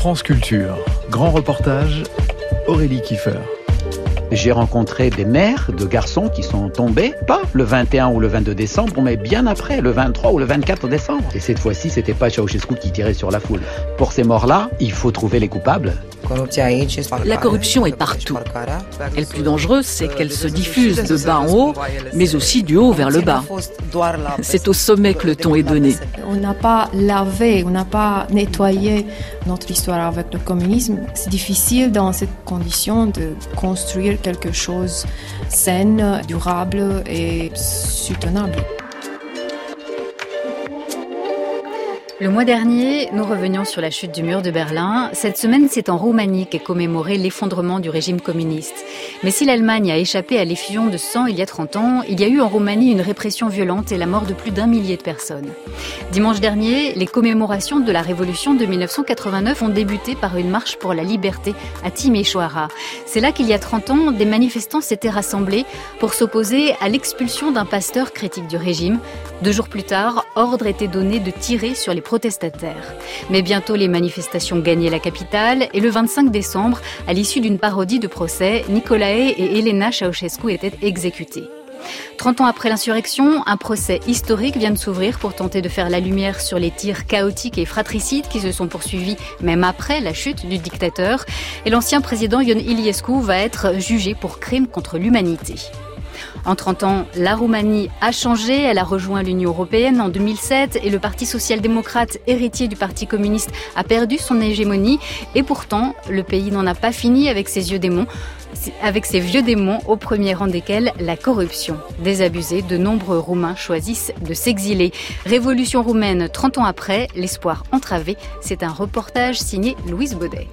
France Culture, grand reportage, Aurélie Kiefer. J'ai rencontré des mères de garçons qui sont tombés, pas le 21 ou le 22 décembre, mais bien après, le 23 ou le 24 décembre. Et cette fois-ci, c'était pas Ceausescu qui tirait sur la foule. Pour ces morts-là, il faut trouver les coupables. La corruption est partout. Et le plus dangereux, c'est qu'elle se diffuse de bas en haut, mais aussi du haut vers le bas. C'est au sommet que le ton est donné. On n'a pas lavé, on n'a pas nettoyé notre histoire avec le communisme. C'est difficile dans cette condition de construire quelque chose sain, durable et soutenable. Le mois dernier, nous revenions sur la chute du mur de Berlin. Cette semaine, c'est en Roumanie qu'est commémoré l'effondrement du régime communiste. Mais si l'Allemagne a échappé à l'effusion de sang il y a 30 ans, il y a eu en Roumanie une répression violente et la mort de plus d'1 millier de personnes. Dimanche dernier, les commémorations de la révolution de 1989 ont débuté par une marche pour la liberté à Timișoara. C'est là qu'il y a 30 ans, des manifestants s'étaient rassemblés pour s'opposer à l'expulsion d'un pasteur critique du régime. 2 jours plus tard, ordre était donné de tirer sur les protestataires. Mais bientôt, les manifestations gagnaient la capitale et le 25 décembre, à l'issue d'une parodie de procès, Nicolae et Elena Ceausescu étaient exécutés. 30 ans après l'insurrection, un procès historique vient de s'ouvrir pour tenter de faire la lumière sur les tirs chaotiques et fratricides qui se sont poursuivis même après la chute du dictateur. Et l'ancien président Ion Iliescu va être jugé pour crime contre l'humanité. En 30 ans, la Roumanie a changé, elle a rejoint l'Union européenne en 2007 et le Parti social-démocrate, héritier du Parti communiste, a perdu son hégémonie. Et pourtant, le pays n'en a pas fini avec ses vieux démons, au premier rang desquels la corruption. Désabusés, de nombreux Roumains choisissent de s'exiler. Révolution roumaine 30 ans après, l'espoir entravé, c'est un reportage signé Louise Baudet.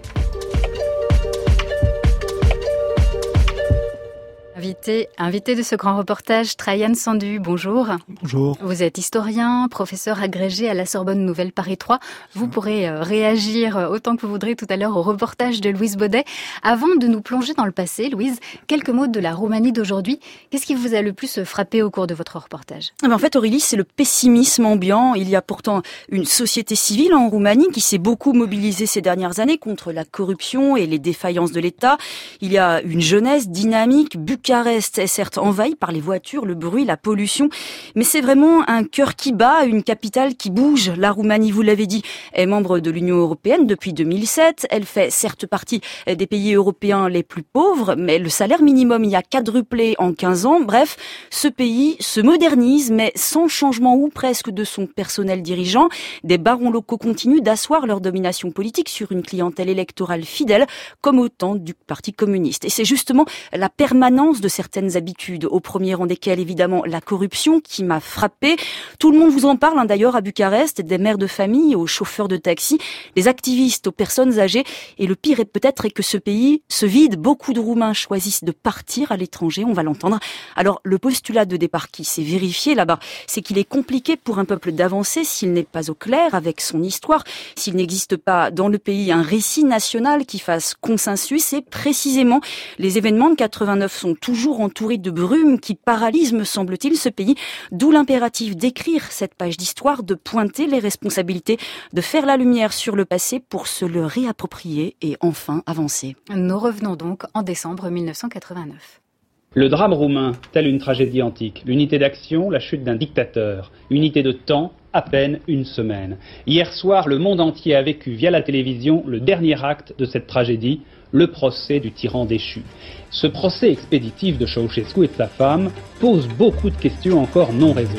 Invité de ce grand reportage, Trajan Sandu, bonjour. Bonjour. Vous êtes historien, professeur agrégé à la Sorbonne Nouvelle Paris 3. Vous pourrez réagir autant que vous voudrez tout à l'heure au reportage de Louise Baudet. Avant de nous plonger dans le passé, Louise, quelques mots de la Roumanie d'aujourd'hui. Qu'est-ce qui vous a le plus frappé au cours de votre reportage ? En fait, Aurélie, c'est le pessimisme ambiant. Il y a pourtant une société civile en Roumanie qui s'est beaucoup mobilisée ces dernières années contre la corruption et les défaillances de l'État. Il y a une jeunesse dynamique. Bucarest est certes envahi par les voitures, le bruit, la pollution, mais c'est vraiment un cœur qui bat, une capitale qui bouge. La Roumanie, vous l'avez dit, est membre de l'Union européenne depuis 2007. Elle fait certes partie des pays européens les plus pauvres, mais le salaire minimum y a quadruplé en 15 ans. Bref, ce pays se modernise, mais sans changement ou presque de son personnel dirigeant. Des barons locaux continuent d'asseoir leur domination politique sur une clientèle électorale fidèle, comme au temps du Parti communiste. Et c'est justement la permanence de certaines habitudes, au premier rang desquelles évidemment la corruption qui m'a frappée. Tout le monde vous en parle d'ailleurs à Bucarest, des mères de famille aux chauffeurs de taxi, des activistes aux personnes âgées. Et le pire est peut-être que ce pays se vide. Beaucoup de Roumains choisissent de partir à l'étranger, on va l'entendre. Alors le postulat de départ qui s'est vérifié là-bas, c'est qu'il est compliqué pour un peuple d'avancer s'il n'est pas au clair avec son histoire, s'il n'existe pas dans le pays un récit national qui fasse consensus. Et précisément, les événements de 89 sont toujours entourés de brume qui paralysent, me semble-t-il, ce pays. D'où l'impératif d'écrire cette page d'histoire, de pointer les responsabilités, de faire la lumière sur le passé pour se le réapproprier et enfin avancer. Nous revenons donc en décembre 1989. Le drame roumain, telle une tragédie antique. L'unité d'action, la chute d'un dictateur. Unité de temps, à peine une semaine. Hier soir, le monde entier a vécu via la télévision le dernier acte de cette tragédie, le procès du tyran déchu. Ce procès expéditif de Ceausescu et de sa femme pose beaucoup de questions encore non résolues.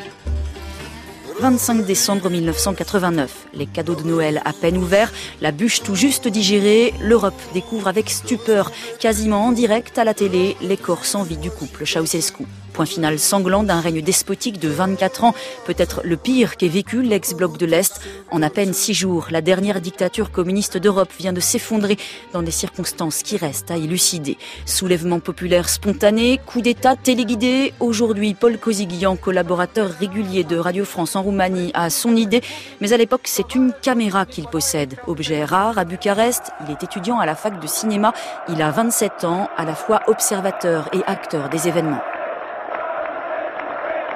25 décembre 1989, les cadeaux de Noël à peine ouverts, la bûche tout juste digérée, l'Europe découvre avec stupeur, quasiment en direct à la télé, les corps sans vie du couple Ceausescu. Point final sanglant d'un règne despotique de 24 ans, peut-être le pire qu'ait vécu l'ex-bloc de l'Est. En à peine 6 jours, la dernière dictature communiste d'Europe vient de s'effondrer dans des circonstances qui restent à élucider. Soulèvement populaire spontané, coup d'État téléguidé. Aujourd'hui, Paul Kosyghian, collaborateur régulier de Radio France en Roumanie, a son idée, mais à l'époque, c'est une caméra qu'il possède. Objet rare à Bucarest, il est étudiant à la fac de cinéma. Il a 27 ans, à la fois observateur et acteur des événements.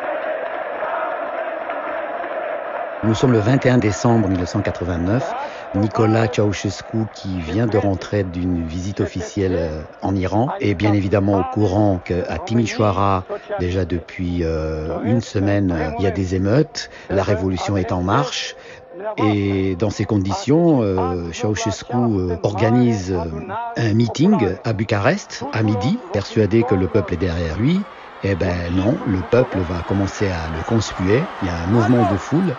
Nous sommes le 21 décembre 1989. Nicolae Ceausescu, qui vient de rentrer d'une visite officielle en Iran, est bien évidemment au courant qu'à Timișoara, déjà depuis une semaine, il y a des émeutes, la révolution est en marche. Et dans ces conditions, Ceausescu organise un meeting à Bucarest à midi, persuadé que le peuple est derrière lui. Eh ben non, le peuple va commencer à le conspuer. Il y a un mouvement de foule.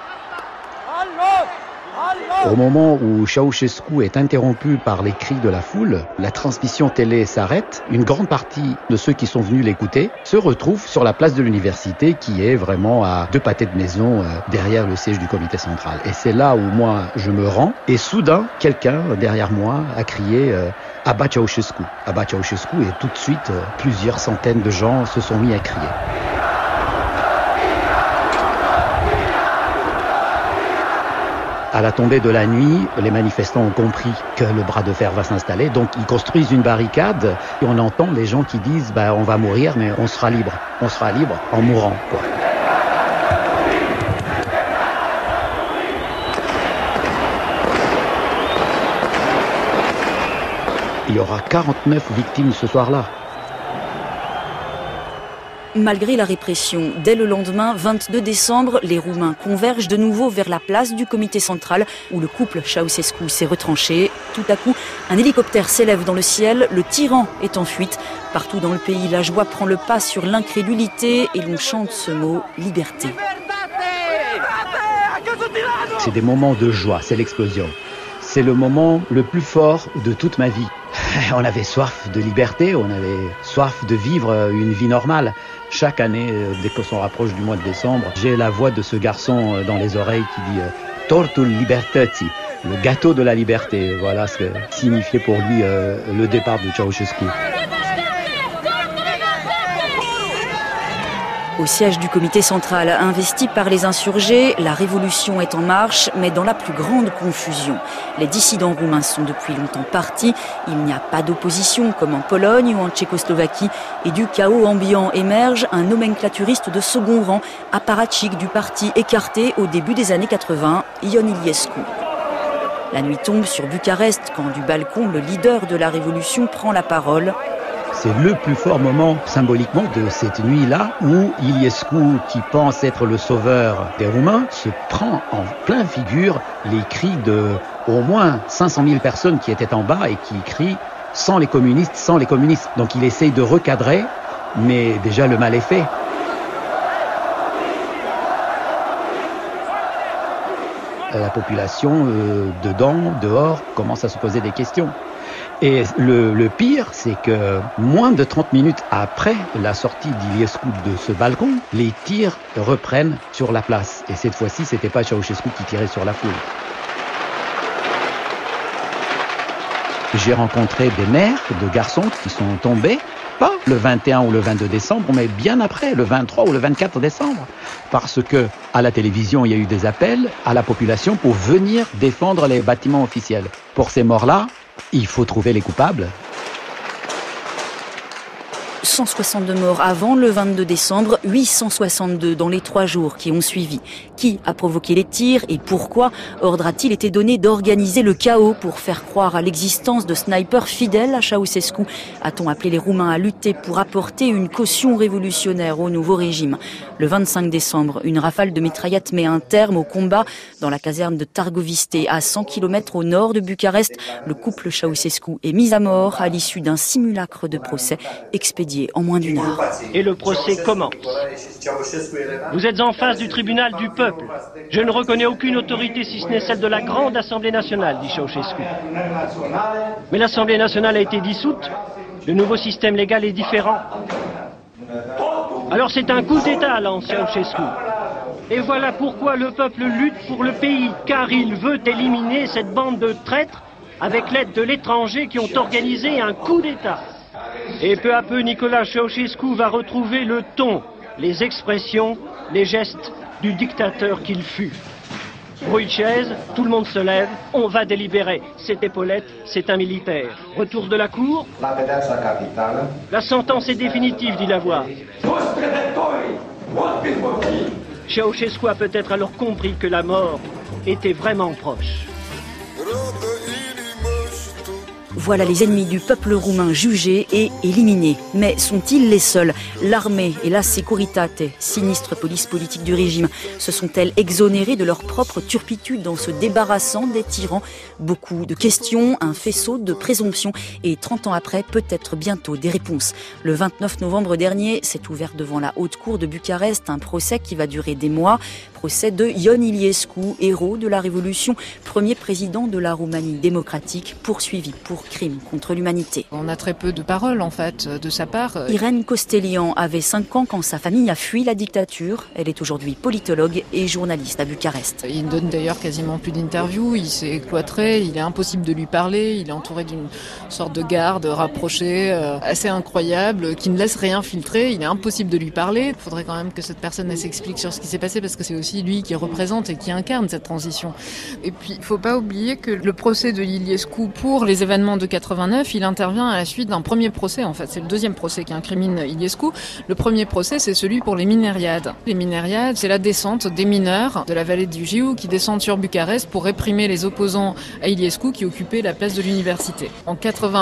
Au moment où Ceausescu est interrompu par les cris de la foule, la transmission télé s'arrête. Une grande partie de ceux qui sont venus l'écouter se retrouvent sur la place de l'université, qui est vraiment à 2 pâtés de maison derrière le siège du comité central. Et c'est là où moi je me rends. Et soudain, quelqu'un derrière moi a crié Abat Ceausescu. Abat Ceausescu, et tout de suite, plusieurs centaines de gens se sont mis à crier. À la tombée de la nuit, les manifestants ont compris que le bras de fer va s'installer, donc ils construisent une barricade et on entend les gens qui disent on va mourir mais on sera libre en mourant, quoi. Il y aura 49 victimes ce soir-là. Malgré la répression, dès le lendemain, 22 décembre, les Roumains convergent de nouveau vers la place du comité central où le couple Ceausescu s'est retranché. Tout à coup, un hélicoptère s'élève dans le ciel, le tyran est en fuite. Partout dans le pays, la joie prend le pas sur l'incrédulité et l'on chante ce mot « liberté ». C'est des moments de joie, c'est l'explosion. C'est le moment le plus fort de toute ma vie. On avait soif de liberté, on avait soif de vivre une vie normale. Chaque année, dès qu'on se rapproche du mois de décembre, j'ai la voix de ce garçon dans les oreilles qui dit « Tortul libertății », le gâteau de la liberté. Voilà ce que signifiait pour lui le départ de Ceausescu. Au siège du comité central, investi par les insurgés, la révolution est en marche, mais dans la plus grande confusion. Les dissidents roumains sont depuis longtemps partis, il n'y a pas d'opposition comme en Pologne ou en Tchécoslovaquie, et du chaos ambiant émerge un nomenclaturiste de second rang, apparatchik du parti écarté au début des années 80, Ion Iliescu. La nuit tombe sur Bucarest quand du balcon, le leader de la révolution prend la parole. C'est le plus fort moment symboliquement de cette nuit-là où Iliescu, qui pense être le sauveur des Roumains, se prend en plein figure les cris de au moins 500 000 personnes qui étaient en bas et qui crient « sans les communistes, sans les communistes ». Donc il essaye de recadrer, mais déjà le mal est fait. La population, dedans, dehors, commence à se poser des questions. Et le pire, c'est que moins de 30 minutes après la sortie d'Iliescu de ce balcon, les tirs reprennent sur la place. Et cette fois-ci, c'était pas Ceausescu qui tirait sur la foule. J'ai rencontré des mères de garçons qui sont tombés, pas le 21 ou le 22 décembre, mais bien après, le 23 ou le 24 décembre. Parce que à la télévision, il y a eu des appels à la population pour venir défendre les bâtiments officiels. Pour ces morts-là, il faut trouver les coupables. 162 morts avant le 22 décembre, 862 dans les 3 jours qui ont suivi. Qui a provoqué les tirs et pourquoi? Ordre a-t-il été donné d'organiser le chaos pour faire croire à l'existence de snipers fidèles à Ceausescu? A-t-on appelé les Roumains à lutter pour apporter une caution révolutionnaire au nouveau régime? Le 25 décembre, une rafale de mitraillettes met un terme au combat dans la caserne de Târgoviște, à 100 km au nord de Bucarest. Le couple Ceausescu est mis à mort à l'issue d'un simulacre de procès expédié en moins d'1 heure. Et le procès commence. Vous êtes en face du tribunal du peuple. Je ne reconnais aucune autorité si ce n'est celle de la grande Assemblée nationale, dit Ceausescu. Mais l'Assemblée nationale a été dissoute. Le nouveau système légal est différent. Alors c'est un coup d'État, lance Ceausescu. Et voilà pourquoi le peuple lutte pour le pays, car il veut éliminer cette bande de traîtres avec l'aide de l'étranger qui ont organisé un coup d'État. Et peu à peu, Nicolae Ceausescu va retrouver le ton, les expressions, les gestes du dictateur qu'il fut. Bruit de chaise, tout le monde se lève, on va délibérer. C'est épaulette, c'est un militaire. Retour de la cour. La sentence est définitive, dit la voix. Ceausescu a peut-être alors compris que la mort était vraiment proche. Voilà les ennemis du peuple roumain jugés et éliminés. Mais sont-ils les seuls ? L'armée et la Securitate, sinistre police politique du régime, se sont-elles exonérées de leur propre turpitude en se débarrassant des tyrans ? Beaucoup de questions, un faisceau de présomptions et 30 ans après, peut-être bientôt des réponses. Le 29 novembre dernier, s'est ouvert devant la haute cour de Bucarest un procès qui va durer des mois. Procès de Ion Iliescu, héros de la Révolution, premier président de la Roumanie démocratique, poursuivi pour crimes contre l'humanité. On a très peu de paroles en fait de sa part. Irène Costelian avait 5 ans quand sa famille a fui la dictature. Elle est aujourd'hui politologue et journaliste à Bucarest. Il ne donne d'ailleurs quasiment plus d'interviews, il s'est cloîtré, il est impossible de lui parler, il est entouré d'une sorte de garde rapprochée, assez incroyable, qui ne laisse rien filtrer, il est impossible de lui parler. Il faudrait quand même que cette personne s'explique sur ce qui s'est passé parce que c'est aussi lui qui représente et qui incarne cette transition. Et puis, il ne faut pas oublier que le procès de Iliescu pour les événements de 89, il intervient à la suite d'un premier procès, en fait. C'est le deuxième procès qui incrimine Iliescu. Le premier procès, c'est celui pour les minériades. Les minériades, c'est la descente des mineurs de la vallée du Jiu qui descendent sur Bucarest pour réprimer les opposants à Iliescu qui occupaient la place de l'université. En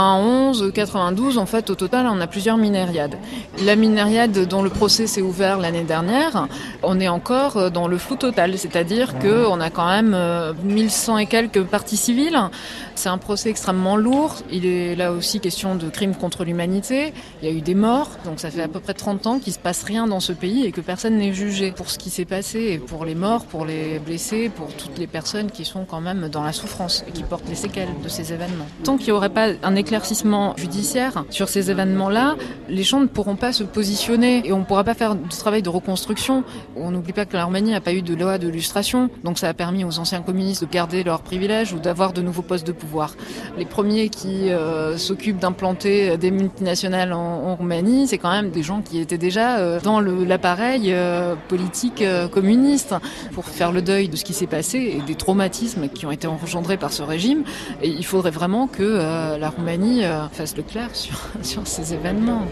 91, 92, en fait, au total, on a plusieurs minériades. La minériade dont le procès s'est ouvert l'année dernière, on est encore dans le flou total, c'est-à-dire qu'on a quand même 1100 et quelques parties civiles. C'est un procès extrêmement lourd. Il est là aussi question de crimes contre l'humanité. Il y a eu des morts, donc ça fait à peu près 30 ans qu'il ne se passe rien dans ce pays et que personne n'est jugé pour ce qui s'est passé et pour les morts, pour les blessés, pour toutes les personnes qui sont quand même dans la souffrance et qui portent les séquelles de ces événements. Tant qu'il n'y aurait pas un éclaircissement judiciaire sur ces événements-là, les gens ne pourront pas se positionner et on ne pourra pas faire du travail de reconstruction. On n'oublie pas que la Roumanie n'a pas eu de loi de lustration, donc ça a permis aux anciens communistes de garder leurs privilèges ou d'avoir de nouveaux postes de pouvoir. Les premiers qui s'occupent d'implanter des multinationales en Roumanie, c'est quand même des gens qui étaient déjà dans l'appareil politique communiste. Pour faire le deuil de ce qui s'est passé et des traumatismes qui ont été engendrés par ce régime, et il faudrait vraiment que la Roumanie fasse le clair sur ces événements.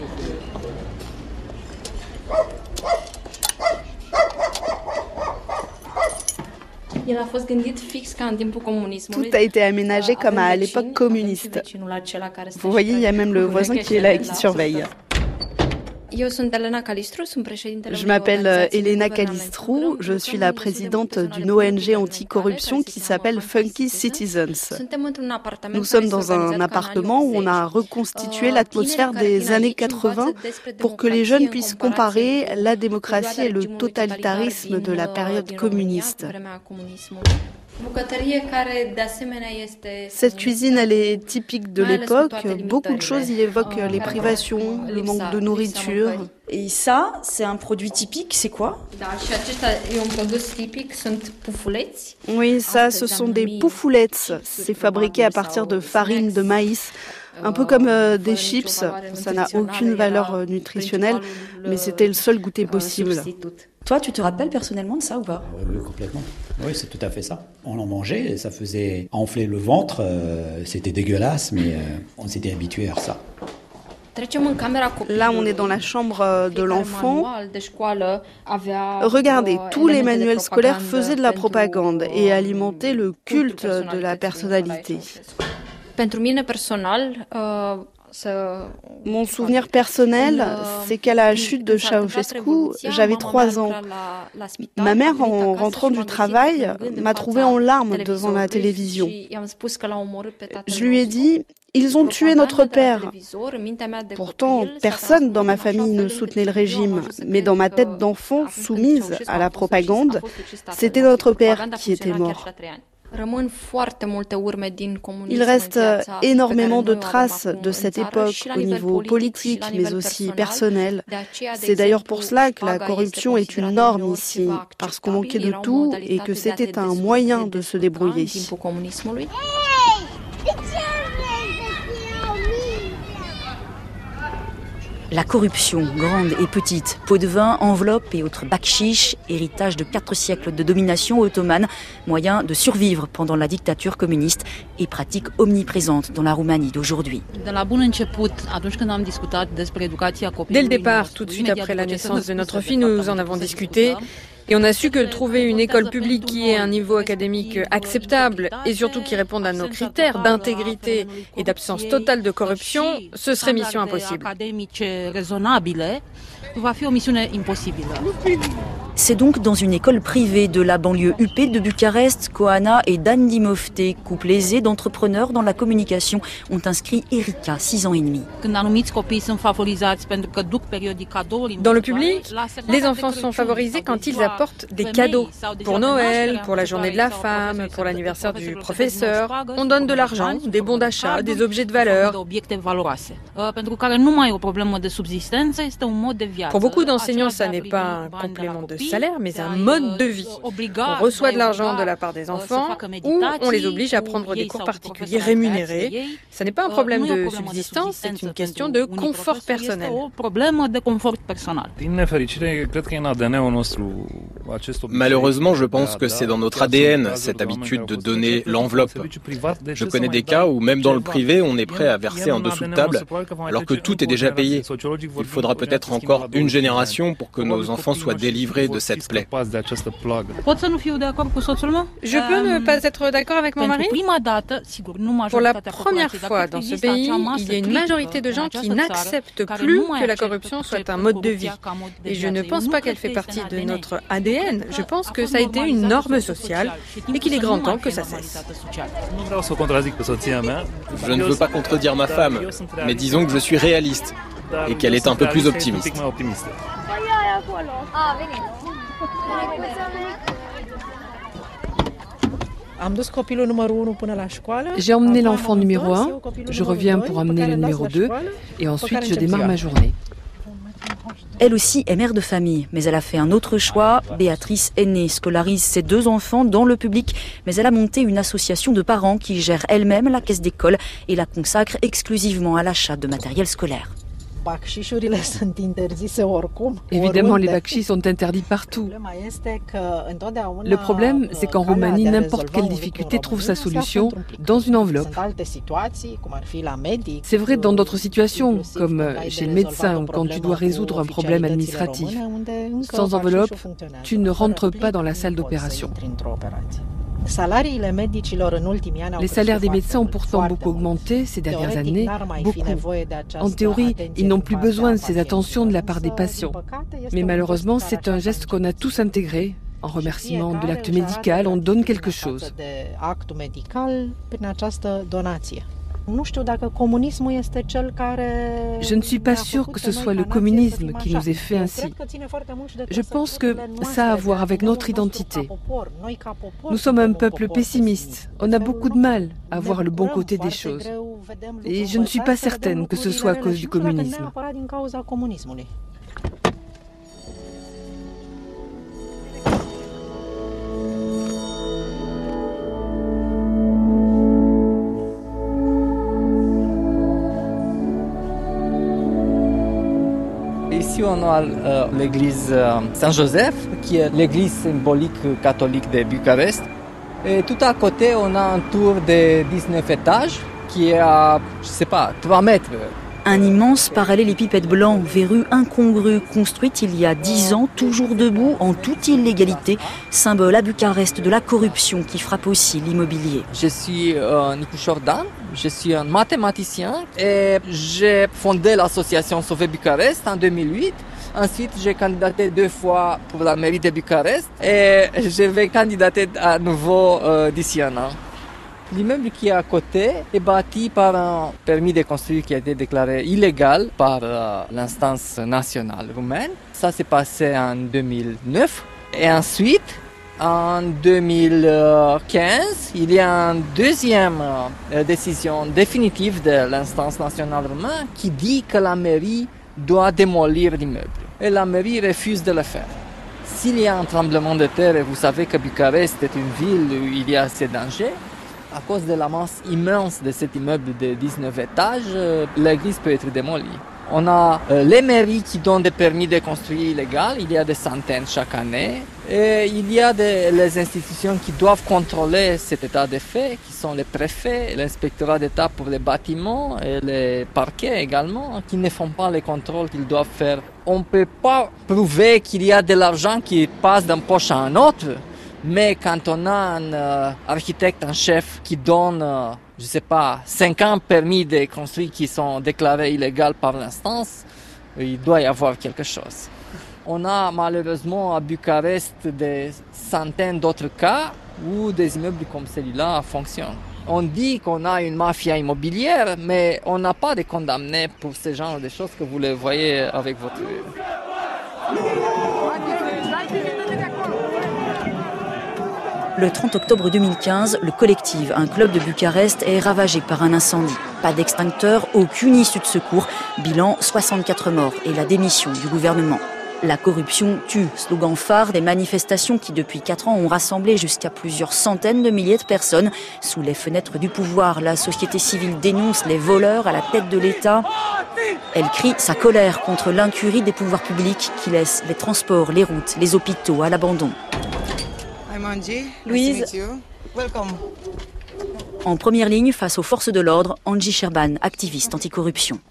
Tout a été aménagé comme à l'époque communiste. Vous voyez, il y a même le voisin qui est là et qui surveille. Je m'appelle Elena Calistrou, je suis la présidente d'une ONG anticorruption qui s'appelle Funky Citizens. Nous sommes dans un appartement où on a reconstitué l'atmosphère des années 80 pour que les jeunes puissent comparer la démocratie et le totalitarisme de la période communiste. Cette cuisine, elle est typique de l'époque. Beaucoup de choses y évoquent les privations, le manque de nourriture. Et ça, c'est un produit typique, c'est quoi ? Oui, ça, ce sont des poufoulettes. C'est fabriqué à partir de farine de maïs. Un peu comme des chips, ça n'a aucune valeur nutritionnelle, mais c'était le seul goûter possible. Toi, tu te rappelles personnellement de ça ou pas ? Oui, complètement. Oui, c'est tout à fait ça. On en mangeait, ça faisait enfler le ventre, c'était dégueulasse, mais on s'était habitué à ça. Là, on est dans la chambre de l'enfant. Regardez, tous les manuels scolaires faisaient de la propagande et alimentaient le culte de la personnalité. Mon souvenir personnel, c'est qu'à la chute de Ceausescu, j'avais 3 ans. Ma mère, en rentrant du travail, m'a trouvée en larmes devant la télévision. Je lui ai dit « Ils ont tué notre père ». Pourtant, personne dans ma famille ne soutenait le régime, mais dans ma tête d'enfant soumise à la propagande, c'était notre père qui était mort. Il reste énormément de traces de cette époque au niveau politique, mais aussi personnel. C'est d'ailleurs pour cela que la corruption est une norme ici, parce qu'on manquait de tout et que c'était un moyen de se débrouiller. La corruption, grande et petite, pots de vin, enveloppes et autres bakchiches, héritage de 4 siècles de domination ottomane, moyen de survivre pendant la dictature communiste et pratique omniprésente dans la Roumanie d'aujourd'hui. Dès le départ, tout de suite après la naissance de notre fille, nous en avons discuté. Et on a su que trouver une école publique qui ait un niveau académique acceptable et surtout qui réponde à nos critères d'intégrité et d'absence totale de corruption, ce serait mission impossible. C'est donc dans une école privée de la banlieue huppée de Bucarest qu'Oana et Dan Dimofte, couple aisé d'entrepreneurs dans la communication, ont inscrit Erika, 6 ans et demi. Dans le public, les enfants sont favorisés quand ils apportent des cadeaux. Pour Noël, pour la journée de la femme, pour l'anniversaire du professeur. On donne de l'argent, des bons d'achat, des objets de valeur. Pour beaucoup d'enseignants, ça n'est pas un complément de salaire, mais un mode de vie. On reçoit de l'argent de la part des enfants ou on les oblige à prendre des cours particuliers rémunérés. Ça n'est pas un problème de subsistance, c'est une question de confort personnel. Malheureusement, je pense que c'est dans notre ADN, cette habitude de donner l'enveloppe. Je connais des cas où même dans le privé, on est prêt à verser en dessous de table, alors que tout est déjà payé. Il faudra peut-être encore une génération pour que nos enfants soient délivrés de cette plaie. Je peux ne pas être d'accord avec mon mari ? Pour la première fois dans ce pays, il y a une majorité de gens qui n'acceptent plus que la corruption soit un mode de vie. Et je ne pense pas qu'elle fait partie de notre ADN. Je pense que ça a été une norme sociale et qu'il est grand temps que ça cesse. Je ne veux pas contredire ma femme, mais disons que je suis réaliste et qu'elle est un peu plus optimiste. J'ai emmené l'enfant numéro 1, je reviens pour emmener le numéro 2 et ensuite je démarre ma journée. Elle aussi est mère de famille, mais elle a fait un autre choix. Béatrice Aînée scolarise ses 2 enfants dans le public, mais elle a monté une association de parents qui gère elle-même la caisse d'école et la consacre exclusivement à l'achat de matériel scolaire. Évidemment, les bakchis sont interdits partout. Le problème, c'est qu'en Roumanie, n'importe quelle difficulté trouve sa solution dans une enveloppe. C'est vrai dans d'autres situations, comme chez le médecin ou quand tu dois résoudre un problème administratif. Sans enveloppe, tu ne rentres pas dans la salle d'opération. Les salaires des médecins ont pourtant beaucoup augmenté ces dernières années, beaucoup. En théorie, ils n'ont plus besoin de ces attentions de la part des patients. Mais malheureusement, c'est un geste qu'on a tous intégré. En remerciement de l'acte médical, on donne quelque chose. Je ne suis pas sûre que ce soit le communisme qui nous ait fait ainsi. Je pense que ça a à voir avec notre identité. Nous sommes un peuple pessimiste. On a beaucoup de mal à voir le bon côté des choses. Et je ne suis pas certaine que ce soit à cause du communisme. Ici, on a l'église Saint-Joseph, qui est l'église symbolique catholique de Bucarest. Et tout à côté, on a un tour de 19 étages qui est à, 3 mètres. Un immense parallélépipède blanc, verru incongru, construite il y a 10 ans, toujours debout, en toute illégalité, symbole à Bucarest de la corruption qui frappe aussi l'immobilier. Je suis Nicu Jordan, je suis un mathématicien et j'ai fondé l'association Sauver Bucarest en 2008. Ensuite, j'ai candidaté 2 fois pour la mairie de Bucarest et je vais candidater à nouveau d'ici un an. L'immeuble qui est à côté est bâti par un permis de construire qui a été déclaré illégal par l'instance nationale roumaine. Ça s'est passé en 2009. Et ensuite, en 2015, il y a une deuxième décision définitive de l'instance nationale roumaine qui dit que la mairie doit démolir l'immeuble. Et la mairie refuse de le faire. S'il y a un tremblement de terre, et vous savez que Bucarest est une ville où il y a ces dangers, à cause de la masse immense de cet immeuble de 19 étages, l'église peut être démolie. On a les mairies qui donnent des permis de construire illégaux, il y a des centaines chaque année. Et il y a les institutions qui doivent contrôler cet état de fait, qui sont les préfets, l'inspectorat d'État pour les bâtiments et les parquets également, qui ne font pas les contrôles qu'ils doivent faire. On ne peut pas prouver qu'il y a de l'argent qui passe d'une poche à une autre, mais quand on a un architecte en chef qui donne, 50 permis de construire qui sont déclarés illégaux par l'instance, il doit y avoir quelque chose. On a malheureusement à Bucarest des centaines d'autres cas où des immeubles comme celui-là fonctionnent. On dit qu'on a une mafia immobilière, mais on n'a pas de condamnés pour ce genre de choses que vous le voyez avec votre... Le 30 octobre 2015, le collectif, un club de Bucarest, est ravagé par un incendie. Pas d'extincteur, aucune issue de secours, bilan 64 morts et la démission du gouvernement. La corruption tue, slogan phare des manifestations qui depuis 4 ans ont rassemblé jusqu'à plusieurs centaines de milliers de personnes. Sous les fenêtres du pouvoir, la société civile dénonce les voleurs à la tête de l'État. Elle crie sa colère contre l'incurie des pouvoirs publics qui laissent les transports, les routes, les hôpitaux à l'abandon. Louise, en première ligne face aux forces de l'ordre, Angie Sherban, activiste anticorruption.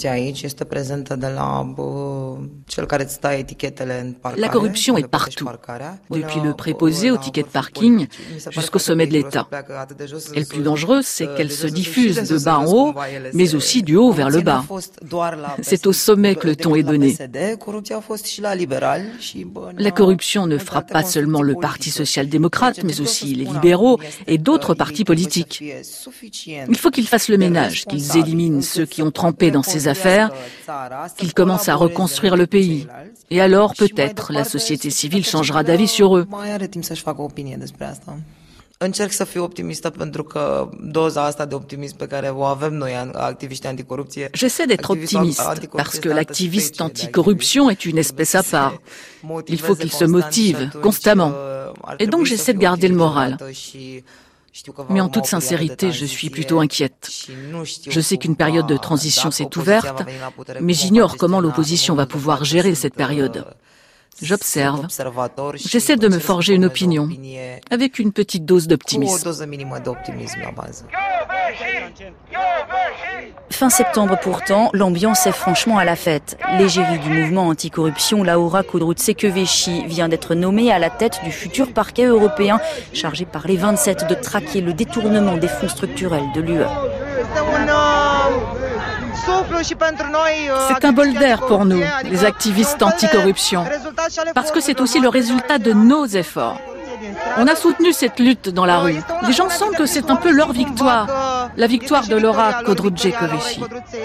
La corruption est partout, depuis le préposé au ticket de parking jusqu'au sommet de l'État. Et le plus dangereux, c'est qu'elle se diffuse de bas en haut, mais aussi du haut vers le bas. C'est au sommet que le ton est donné. La corruption ne frappe pas seulement le Parti social-démocrate, mais aussi les libéraux et d'autres partis politiques. Il faut qu'ils fassent le ménage, qu'ils éliminent ceux qui ont trempé dans ces affaires, qu'ils commencent à reconstruire le pays. Et alors, peut-être, la société civile changera d'avis sur eux. Încerc să fiu optimistă pentru că doza asta de optimism pe care o avem noi, activiștii anticorupție. J'essaie d'être optimiste parce que l'activiste anticorruption est une espèce à part. Il faut qu'il se motive constamment. Et donc j'essaie de garder le moral. Mais en toute sincérité, je suis plutôt inquiète. Je sais qu'une période de transition s'est ouverte, mais j'ignore comment l'opposition va pouvoir gérer cette période. J'observe. J'essaie de me forger une opinion, avec une petite dose d'optimisme. Fin septembre pourtant, l'ambiance est franchement à la fête. L'égérie du mouvement anticorruption, Laura Codruțe-Kövesi, vient d'être nommée à la tête du futur parquet européen, chargé par les 27 de traquer le détournement des fonds structurels de l'UE. C'est un bol d'air pour nous, les activistes anticorruption, parce que c'est aussi le résultat de nos efforts. On a soutenu cette lutte dans la rue. Les gens sentent que c'est un peu leur victoire, la victoire de Laura Codruțe-Kövesi.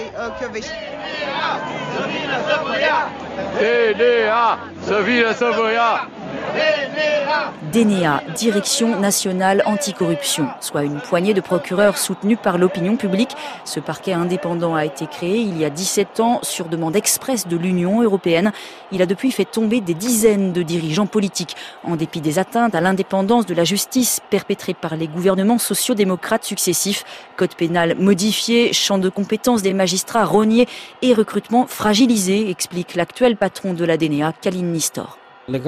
DNEA, Direction nationale anticorruption, soit une poignée de procureurs soutenus par l'opinion publique. Ce parquet indépendant a été créé il y a 17 ans sur demande expresse de l'Union européenne. Il a depuis fait tomber des dizaines de dirigeants politiques, en dépit des atteintes à l'indépendance de la justice perpétrées par les gouvernements sociaux-démocrates successifs. Code pénal modifié, champ de compétences des magistrats rogné et recrutement fragilisé, explique l'actuel patron de la DNEA, Călin Nistor.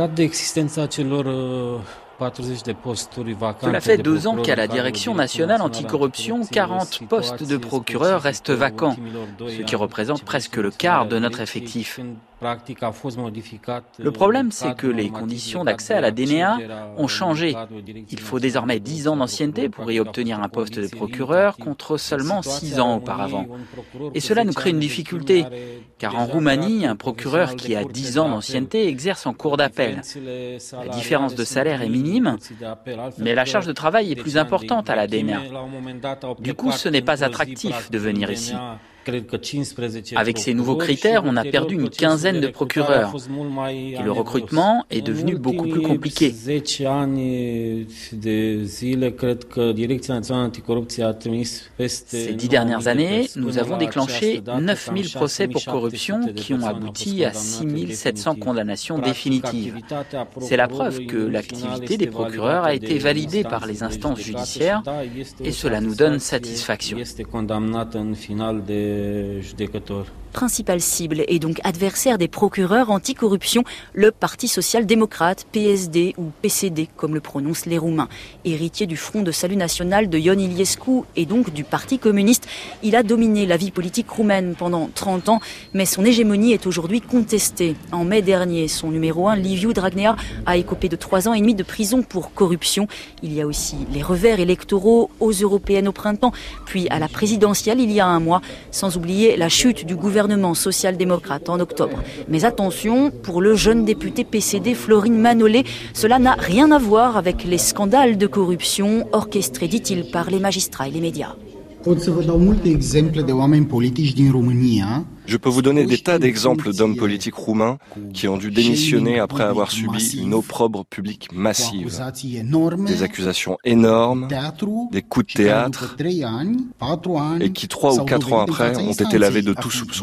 Cela fait 2 ans qu'à la Direction nationale anticorruption, 40 postes de procureurs restent vacants, ce qui représente presque le quart de notre effectif. Le problème, c'est que les conditions d'accès à la DNEA ont changé. Il faut désormais 10 ans d'ancienneté pour y obtenir un poste de procureur contre seulement 6 ans auparavant. Et cela nous crée une difficulté, car en Roumanie, un procureur qui a 10 ans d'ancienneté exerce en cour d'appel. La différence de salaire est minime, mais la charge de travail est plus importante à la DNEA. Du coup, ce n'est pas attractif de venir ici. Avec ces nouveaux critères, on a perdu une quinzaine de procureurs et le recrutement est devenu beaucoup plus compliqué. Ces 10 dernières années, nous avons déclenché 9000 procès pour corruption qui ont abouti à 6700 condamnations définitives. C'est la preuve que l'activité des procureurs a été validée par les instances judiciaires et cela nous donne satisfaction. principale cible et donc adversaire des procureurs anticorruption, le Parti social-démocrate, PSD ou PCD, comme le prononcent les Roumains. Héritier du Front de Salut National de Ion Iliescu et donc du Parti communiste, il a dominé la vie politique roumaine pendant 30 ans, mais son hégémonie est aujourd'hui contestée. En mai dernier, son numéro 1, Liviu Dragnea, a écopé de 3 ans et demi de prison pour corruption. Il y a aussi les revers électoraux aux européennes au printemps, puis à la présidentielle il y a un mois, sans oublier la chute du gouvernement social-démocrate en octobre. Mais attention, pour le jeune député PCD Florin Manole, cela n'a rien à voir avec les scandales de corruption orchestrés, dit-il, par les magistrats et les médias. Je peux vous donner des tas d'exemples d'hommes politiques roumains qui ont dû démissionner après avoir subi une opprobre publique massive. Des accusations énormes, des coups de théâtre, et qui 3 ou 4 ans après ont été lavés de tout soupçon.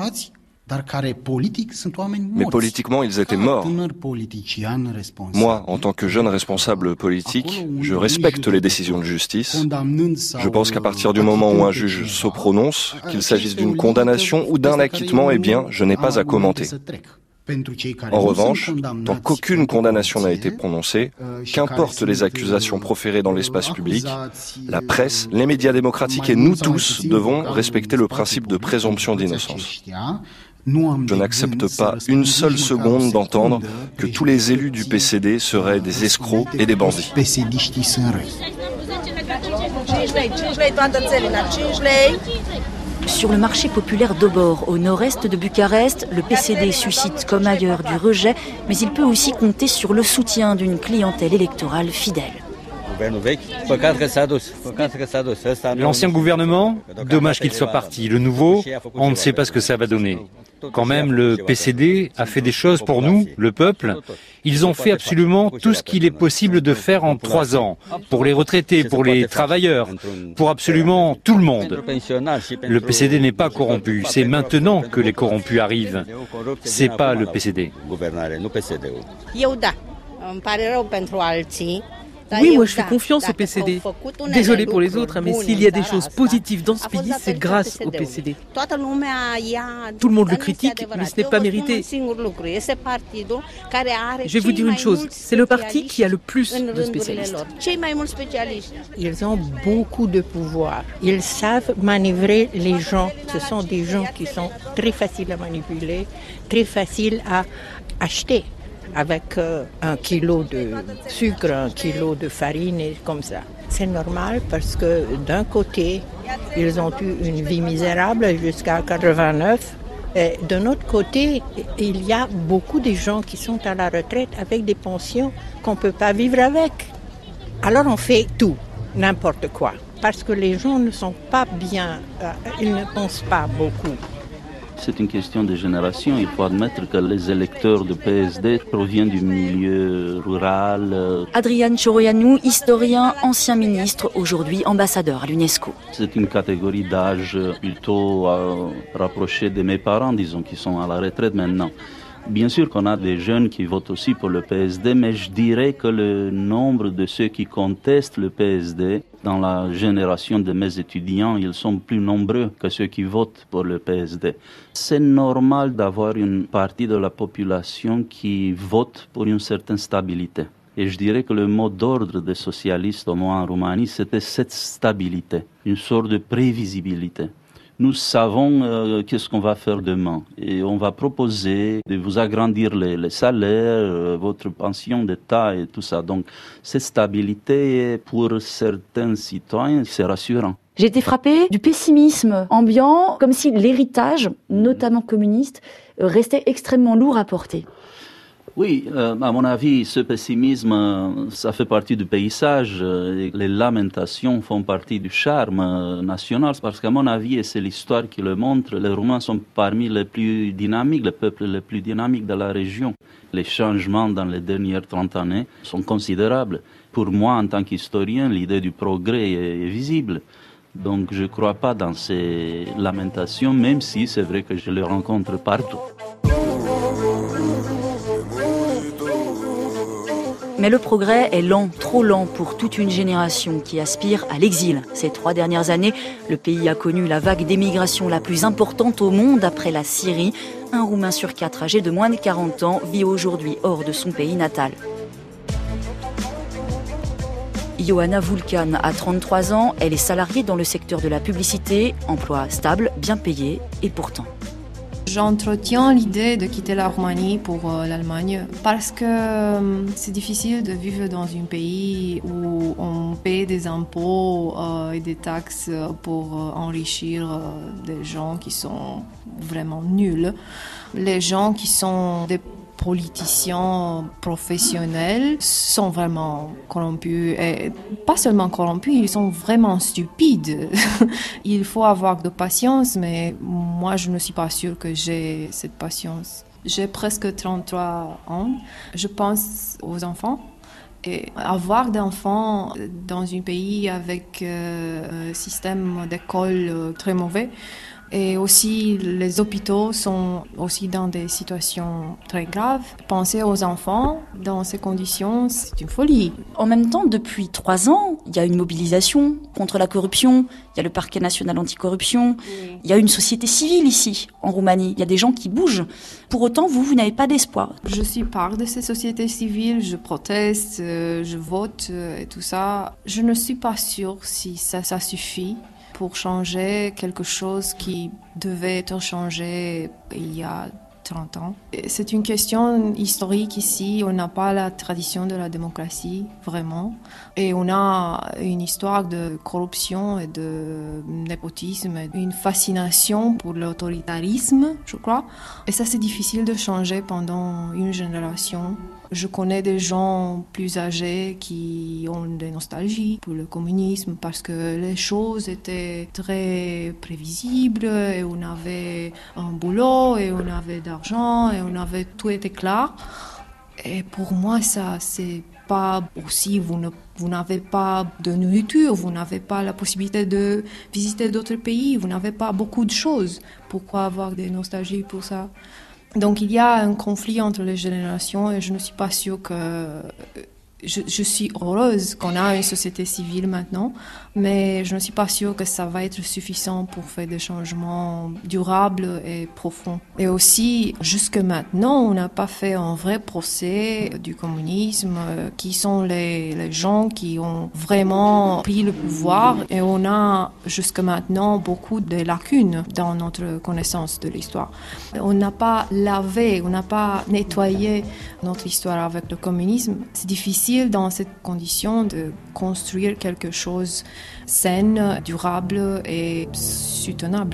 Mais politiquement, ils étaient morts. Moi, en tant que jeune responsable politique, je respecte les décisions de justice. Je pense qu'à partir du moment où un juge se prononce, qu'il s'agisse d'une condamnation ou d'un acquittement, eh bien, je n'ai pas à commenter. En revanche, tant qu'aucune condamnation n'a été prononcée, qu'importent les accusations proférées dans l'espace public, la presse, les médias démocratiques et nous tous devons respecter le principe de présomption d'innocence. Je n'accepte pas une seule seconde d'entendre que tous les élus du PCD seraient des escrocs et des bandits. Sur le marché populaire d'Obor, au nord-est de Bucarest, le PCD suscite comme ailleurs du rejet, mais il peut aussi compter sur le soutien d'une clientèle électorale fidèle. L'ancien gouvernement, dommage qu'il soit parti. Le nouveau, on ne sait pas ce que ça va donner. Quand même, le PCD a fait des choses pour nous, le peuple. Ils ont fait absolument tout ce qu'il est possible de faire en 3 ans. Pour les retraités, pour les travailleurs, pour absolument tout le monde. Le PCD n'est pas corrompu. C'est maintenant que les corrompus arrivent. C'est pas le PCD. Oui, moi je fais confiance au PCD. Désolé pour les autres, mais s'il y a des choses positives dans ce pays, c'est grâce au PCD. Tout le monde le critique, mais ce n'est pas mérité. Je vais vous dire une chose, c'est le parti qui a le plus de spécialistes. Ils ont beaucoup de pouvoir. Ils savent manœuvrer les gens. Ce sont des gens qui sont très faciles à manipuler, très faciles à acheter. Avec 1 kilo de sucre, 1 kilo de farine et comme ça. C'est normal parce que d'un côté, ils ont eu une vie misérable jusqu'à 89. Et d'un autre côté, il y a beaucoup de gens qui sont à la retraite avec des pensions qu'on ne peut pas vivre avec. Alors on fait tout, n'importe quoi. Parce que les gens ne sont pas bien, ils ne pensent pas beaucoup. C'est une question de génération. Il faut admettre que les électeurs de PSD proviennent du milieu rural. Adrian Cioroianu, historien, ancien ministre, aujourd'hui ambassadeur à l'UNESCO. C'est une catégorie d'âge plutôt rapprochée de mes parents, disons, qui sont à la retraite maintenant. Bien sûr qu'on a des jeunes qui votent aussi pour le PSD, mais je dirais que le nombre de ceux qui contestent le PSD, dans la génération de mes étudiants, ils sont plus nombreux que ceux qui votent pour le PSD. C'est normal d'avoir une partie de la population qui vote pour une certaine stabilité. Et je dirais que le mot d'ordre des socialistes, au moins en Roumanie, c'était cette stabilité, une sorte de prévisibilité. Nous savons qu'est-ce qu'on va faire demain et on va proposer de vous agrandir les salaires, votre pension d'État et tout ça. Donc cette stabilité, pour certains citoyens, c'est rassurant. J'ai été frappée du pessimisme ambiant, comme si l'héritage, notamment communiste, restait extrêmement lourd à porter. Oui, à mon avis, ce pessimisme, ça fait partie du paysage. Les lamentations font partie du charme national, parce qu'à mon avis, et c'est l'histoire qui le montre, les Roumains sont parmi les plus dynamiques, les peuples les plus dynamiques de la région. Les changements dans les dernières 30 années sont considérables. Pour moi, en tant qu'historien, l'idée du progrès est visible. Donc je ne crois pas dans ces lamentations, même si c'est vrai que je les rencontre partout. Mais le progrès est lent, trop lent pour toute une génération qui aspire à l'exil. Ces 3 dernières années, le pays a connu la vague d'émigration la plus importante au monde après la Syrie. Un Roumain sur 4 âgé de moins de 40 ans vit aujourd'hui hors de son pays natal. Ioana Vulcan a 33 ans, elle est salariée dans le secteur de la publicité, emploi stable, bien payé et pourtant. J'entretiens l'idée de quitter la Roumanie pour l'Allemagne parce que c'est difficile de vivre dans un pays où on paie des impôts et des taxes pour enrichir des gens qui sont vraiment nuls. Les gens qui sont des politiciens professionnels sont vraiment corrompus et pas seulement corrompus, ils sont vraiment stupides. Il faut avoir de patience, mais moi je ne suis pas sûre que j'ai cette patience. J'ai presque 33 ans, je pense aux enfants. Et avoir des enfants dans un pays avec un système d'école très mauvais, et aussi, les hôpitaux sont aussi dans des situations très graves. Penser aux enfants dans ces conditions, c'est une folie. En même temps, depuis 3 ans, il y a une mobilisation contre la corruption. Il y a le parquet national anticorruption. Il y a une société civile ici, en Roumanie. Il y a des gens qui bougent. Pour autant, vous n'avez pas d'espoir. Je suis part de ces sociétés civiles. Je proteste, je vote et tout ça. Je ne suis pas sûre si ça suffit pour changer quelque chose qui devait être changé il y a 30 ans. C'est une question historique ici. On n'a pas la tradition de la démocratie, vraiment. Et on a une histoire de corruption et de népotisme, une fascination pour l'autoritarisme, je crois. Et ça, c'est difficile de changer pendant une génération. Je connais des gens plus âgés qui ont des nostalgies pour le communisme parce que les choses étaient très prévisibles et on avait un boulot et on avait d'argent et tout était clair. Et pour moi, ça, c'est pas aussi, vous n'avez pas de nourriture, vous n'avez pas la possibilité de visiter d'autres pays, vous n'avez pas beaucoup de choses. Pourquoi avoir des nostalgies pour ça? Donc il y a un conflit entre les générations et je ne suis pas sûre que... Je suis heureuse qu'on a une société civile maintenant, mais je ne suis pas sûre que ça va être suffisant pour faire des changements durables et profonds. Et aussi, jusque maintenant, on n'a pas fait un vrai procès du communisme, qui sont les gens qui ont vraiment pris le pouvoir. Et on a jusque maintenant beaucoup de lacunes dans notre connaissance de l'histoire. On n'a pas lavé, on n'a pas nettoyé notre histoire avec le communisme. C'est difficile dans cette condition de construire quelque chose sain, durable et soutenable.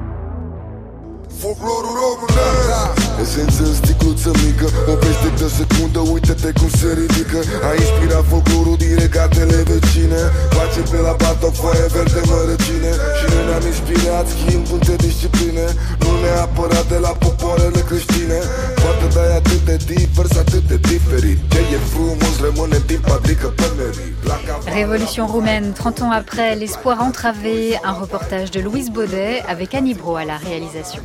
Folclorul românesc, esență în sticluță mică. Oprește de secundă, uită-te cum se ridică. A inspirat folclorul din regatele vecine. Face pe la bat o foaie verde mărăcine. Și noi ne-am inspirat schimb multe discipline. Nu neapărat de la popoarele creștine. Poate dai atât de divers, atât de diferit. Ce e frumos rămâne din patrică pe merit. Révolution roumaine, 30 ans après, l'espoir entravé, un reportage de Louise Baudet avec Annie Brault à la réalisation.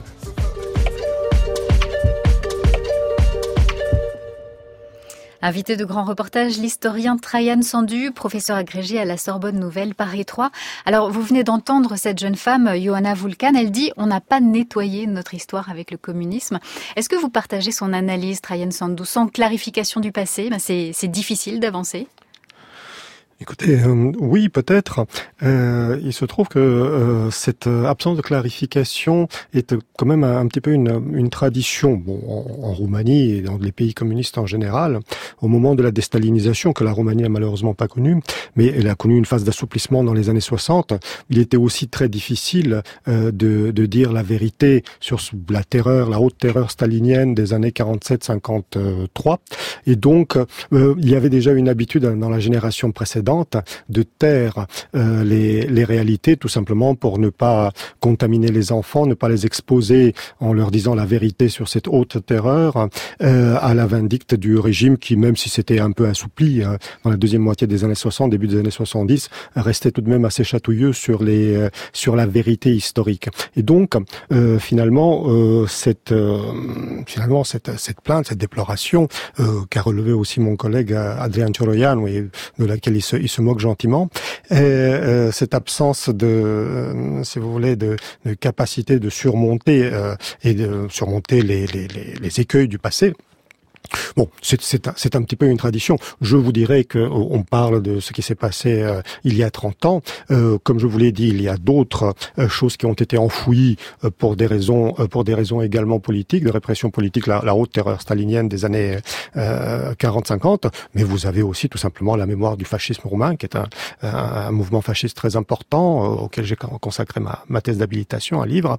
Invité de grand reportage, l'historien Traian Sandu, professeur agrégé à la Sorbonne Nouvelle Paris 3. Alors, vous venez d'entendre cette jeune femme, Ioana Vulcan, elle dit « On n'a pas nettoyé notre histoire avec le communisme ». Est-ce que vous partagez son analyse, Traian Sandu? Sans clarification du passé, c'est difficile d'avancer? Écoutez, oui, peut-être. Il se trouve que cette absence de clarification est quand même un petit peu une tradition, bon, en Roumanie et dans les pays communistes en général, au moment de la déstalinisation que la Roumanie a malheureusement pas connue, mais elle a connu une phase d'assouplissement dans les années 60. Il était aussi très difficile de dire la vérité sur la terreur, la haute terreur stalinienne des années 47-53. Et donc, il y avait déjà une habitude dans la génération précédente précédentes, de taire les réalités, tout simplement pour ne pas contaminer les enfants, ne pas les exposer en leur disant la vérité sur cette haute terreur, à la vindicte du régime qui, même si c'était un peu assoupli dans la deuxième moitié des années 60, début des années 70, restait tout de même assez chatouilleux sur la vérité historique. Et donc, finalement, cette plainte, cette déploration qu'a relevé aussi mon collègue Adrian Cioroianu et de laquelle il se moque gentiment, cette absence de, si vous voulez, de capacité de surmonter et de surmonter les écueils du passé. Bon, c'est un petit peu une tradition. Je vous dirais que on parle de ce qui s'est passé il y a 30 ans. Comme je vous l'ai dit, il y a d'autres choses qui ont été enfouies pour des raisons également politiques, de répression politique, la haute terreur stalinienne des années 40-50. Mais vous avez aussi tout simplement la mémoire du fascisme roumain, qui est un mouvement fasciste très important auquel j'ai consacré ma thèse d'habilitation, un livre.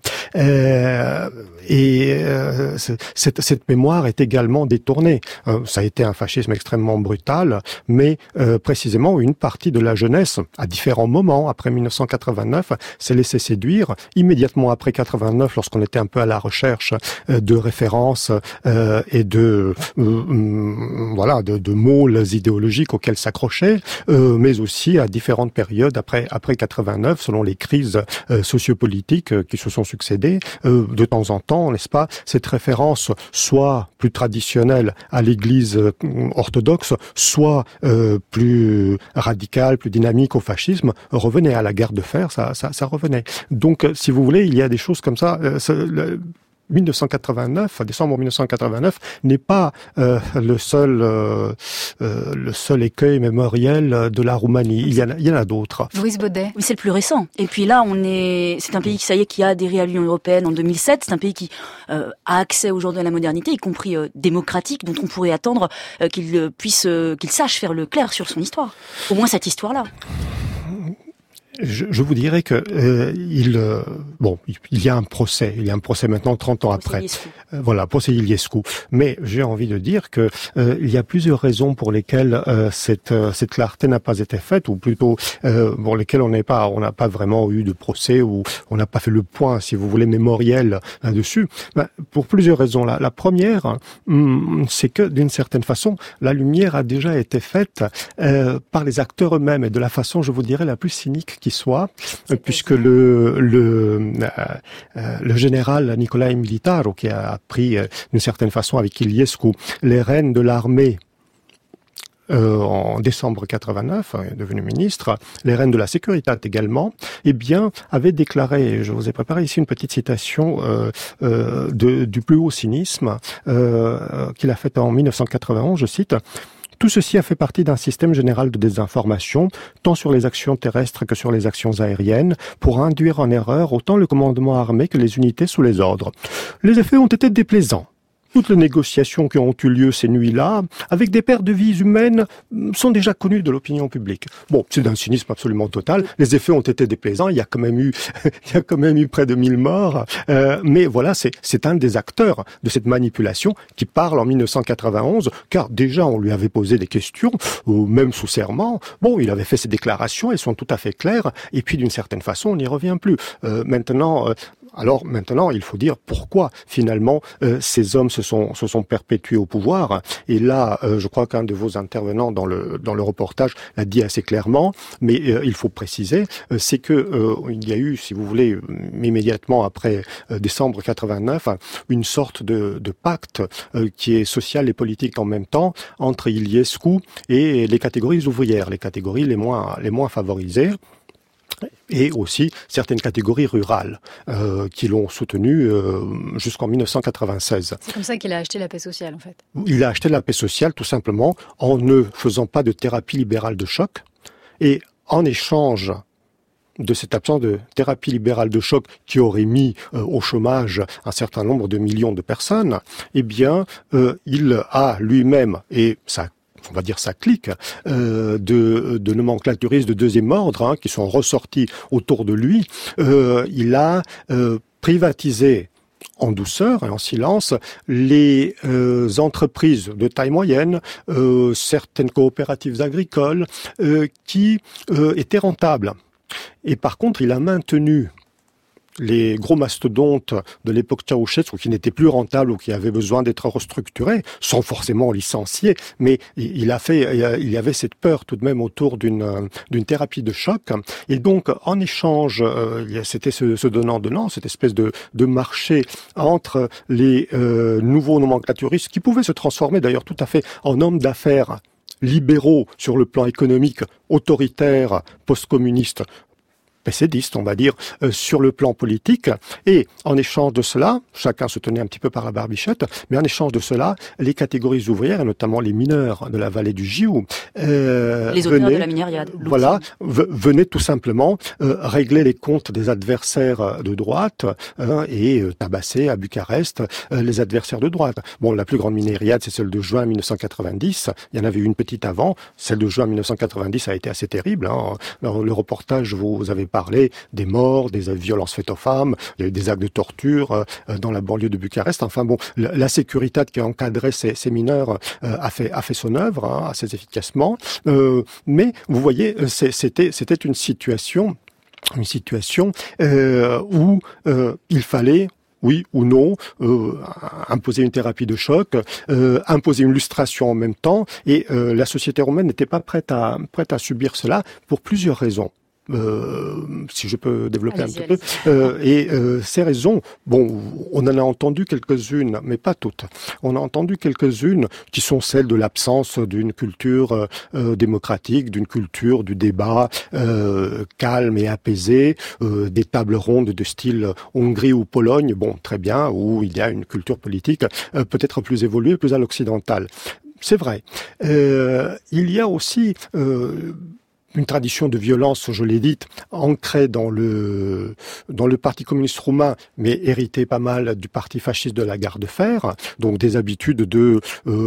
Cette mémoire est également détournée. Ça a été un fascisme extrêmement brutal, mais précisément une partie de la jeunesse, à différents moments, après 1989, s'est laissée séduire. Immédiatement après 89, lorsqu'on était un peu à la recherche de références et de môles idéologiques auxquels s'accrocher, mais aussi à différentes périodes après 89, selon les crises sociopolitiques qui se sont succédées, de temps en temps, n'est-ce pas, cette référence soit plus traditionnelle à l'Église orthodoxe, soit plus radicale, plus dynamique au fascisme, revenait à la guerre de fer, ça revenait. Donc, si vous voulez, il y a des choses comme ça. 1989, décembre 1989, n'est pas le seul écueil mémoriel de la Roumanie. Il y en a d'autres. Louise Baudet. Oui, c'est le plus récent. Et puis là, c'est un pays qui a adhéré à l'Union européenne en 2007. C'est un pays qui a accès aujourd'hui à la modernité, y compris démocratique, dont on pourrait attendre qu'il sache faire le clair sur son histoire. Au moins cette histoire-là. Je vous dirais que il y a un procès maintenant 30 ans après. Procès Iliescu. Mais j'ai envie de dire que il y a plusieurs raisons pour lesquelles cette clarté n'a pas été faite, ou plutôt pour lesquelles on n'a pas vraiment eu de procès, ou on n'a pas fait le point, si vous voulez, mémoriel là-dessus. Pour plusieurs raisons. La première, c'est que d'une certaine façon, la lumière a déjà été faite par les acteurs eux-mêmes, et de la façon, je vous dirais, la plus cynique qui soit, puisque le général Nicolae Militaru, qui a pris d'une certaine façon avec Iliescu les rênes de l'armée en décembre 89, est devenu ministre, les rênes de la sécurité également, avait déclaré, je vous ai préparé ici une petite citation du plus haut cynisme qu'il a faite en 1991, je cite: « Tout ceci a fait partie d'un système général de désinformation, tant sur les actions terrestres que sur les actions aériennes, pour induire en erreur autant le commandement armé que les unités sous les ordres. Les effets ont été déplaisants. Toutes les négociations qui ont eu lieu ces nuits-là, avec des pertes de vies humaines, sont déjà connues de l'opinion publique. » Bon, c'est d'un cynisme absolument total. Les effets ont été déplaisants. Il y a quand même eu près de 1000 morts. Mais voilà, c'est un des acteurs de cette manipulation qui parle en 1991, car déjà on lui avait posé des questions, même sous serment. Bon, il avait fait ses déclarations, elles sont tout à fait claires. Et puis d'une certaine façon, on n'y revient plus. Maintenant, il faut dire pourquoi finalement ces hommes se sont perpétués au pouvoir. Et là, je crois qu'un de vos intervenants dans le reportage l'a dit assez clairement. Mais il faut préciser, c'est que il y a eu, si vous voulez, immédiatement après décembre 89, une sorte de pacte qui est social et politique en même temps entre Iliescu et les catégories ouvrières, les catégories les moins favorisées. Et aussi certaines catégories rurales qui l'ont soutenu jusqu'en 1996. C'est comme ça qu'il a acheté la paix sociale, en fait. Il a acheté la paix sociale tout simplement en ne faisant pas de thérapie libérale de choc, et en échange de cette absence de thérapie libérale de choc qui aurait mis au chômage un certain nombre de millions de personnes, il a lui-même, et ça, on va dire sa clique, de nomenclaturistes de deuxième ordre, qui sont ressortis autour de lui, il a privatisé en douceur et en silence les entreprises de taille moyenne, certaines coopératives agricoles qui étaient rentables. Et par contre, il a maintenu les gros mastodontes de l'époque Ceausescu qui n'étaient plus rentables ou qui avaient besoin d'être restructurés, sans forcément licencier, mais il y avait cette peur tout de même autour d'une thérapie de choc. Et donc, en échange, c'était ce donnant-donnant, cette espèce de marché entre les nouveaux nomenclaturistes qui pouvaient se transformer d'ailleurs tout à fait en hommes d'affaires libéraux sur le plan économique, autoritaires, post-communistes, pessédiste, on va dire, sur le plan politique. Et en échange de cela, chacun se tenait un petit peu par la barbichette, mais en échange de cela, les catégories ouvrières, et notamment les mineurs de la vallée du Giou, les auteurs de la minériade, venaient tout simplement régler les comptes des adversaires de droite et tabasser à Bucarest les adversaires de droite. Bon, la plus grande minériade, c'est celle de juin 1990. Il y en avait une petite avant. Celle de juin 1990 a été assez terrible. Dans le reportage, vous avez parlé des morts, des violences faites aux femmes, il y a eu des actes de torture dans la banlieue de Bucarest. Enfin bon, la sécurité qui encadrait ces mineurs a fait son œuvre assez efficacement. Mais vous voyez, c'était une situation où il fallait, oui ou non, imposer une thérapie de choc, imposer une lustration en même temps, et la société roumaine n'était pas prête à subir cela pour plusieurs raisons. Si je peux développer un petit peu. Ces raisons, bon, on en a entendu quelques-unes, mais pas toutes. On a entendu quelques-unes qui sont celles de l'absence d'une culture démocratique, d'une culture du débat calme et apaisé, des tables rondes de style Hongrie ou Pologne, bon, très bien, où il y a une culture politique peut-être plus évoluée, plus à l'occidental. C'est vrai. Il y a aussi une tradition de violence, je l'ai dit, ancrée dans le Parti communiste roumain, mais héritée pas mal du parti fasciste de la Garde de Fer, donc des habitudes de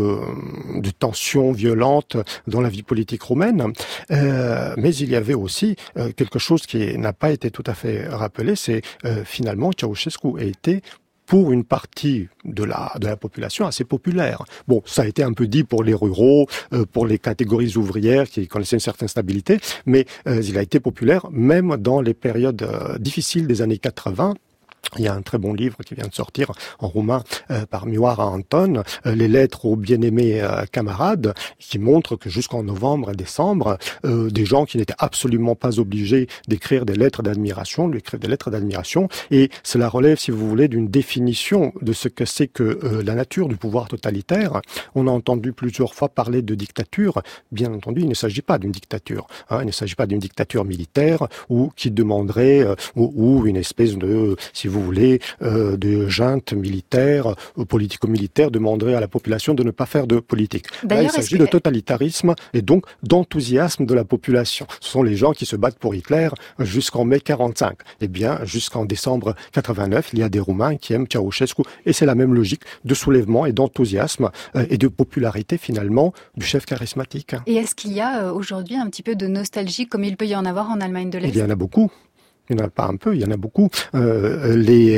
tensions violentes dans la vie politique roumaine. Mais il y avait aussi quelque chose qui n'a pas été tout à fait rappelé, c'est finalement Ceausescu a été pour une partie de la population assez populaire. Bon, ça a été un peu dit pour les ruraux, pour les catégories ouvrières qui connaissaient une certaine stabilité, mais il a été populaire même dans les périodes difficiles des années 80. Il y a un très bon livre qui vient de sortir en roumain par Mioara Anton, Les lettres aux bien-aimés camarades, qui montre que jusqu'en novembre et décembre, des gens qui n'étaient absolument pas obligés d'écrire des lettres d'admiration, lui écrivent des lettres d'admiration, et cela relève, si vous voulez, d'une définition de ce que c'est que la nature du pouvoir totalitaire. On a entendu plusieurs fois parler de dictature. Bien entendu, il ne s'agit pas d'une dictature. Il ne s'agit pas d'une dictature militaire ou qui demanderait ou une espèce de, si vous voulez, de junte militaire, politico-militaire demanderait à la population de ne pas faire de politique. Là, il s'agit de totalitarisme et donc d'enthousiasme de la population. Ce sont les gens qui se battent pour Hitler jusqu'en mai 45. Eh bien, jusqu'en décembre 89, il y a des Roumains qui aiment Ceausescu et c'est la même logique de soulèvement et d'enthousiasme et de popularité finalement du chef charismatique. Et est-ce qu'il y a aujourd'hui un petit peu de nostalgie comme il peut y en avoir en Allemagne de l'Est ? Il y en a beaucoup. Il n'y en a pas un peu, il y en a beaucoup. Les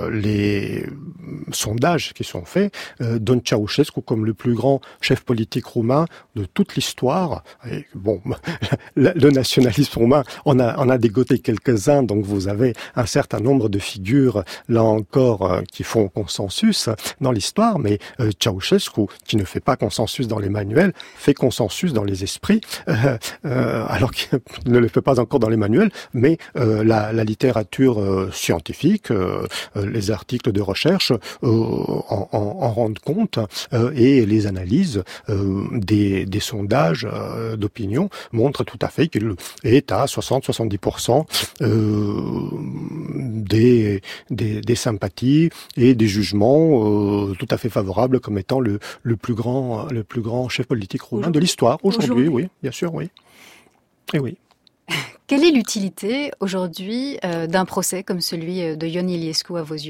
sondages qui sont faits donnent Ceausescu comme le plus grand chef politique roumain de toute l'histoire. Et bon, le nationalisme roumain, on a dégoté quelques-uns, donc vous avez un certain nombre de figures, là encore, qui font consensus dans l'histoire, mais Ceausescu, qui ne fait pas consensus dans les manuels, fait consensus dans les esprits, alors qu'il ne le fait pas encore dans les manuels, mais la littérature scientifique, les articles de recherche en rendent compte et les analyses des sondages d'opinion montrent tout à fait qu'il est à 60-70% des sympathies et des jugements tout à fait favorables comme étant le plus grand chef politique roumain de l'histoire. Aujourd'hui, oui, bien sûr, oui. Et oui. Quelle est l'utilité aujourd'hui d'un procès comme celui de Ion Iliescu à vos yeux ?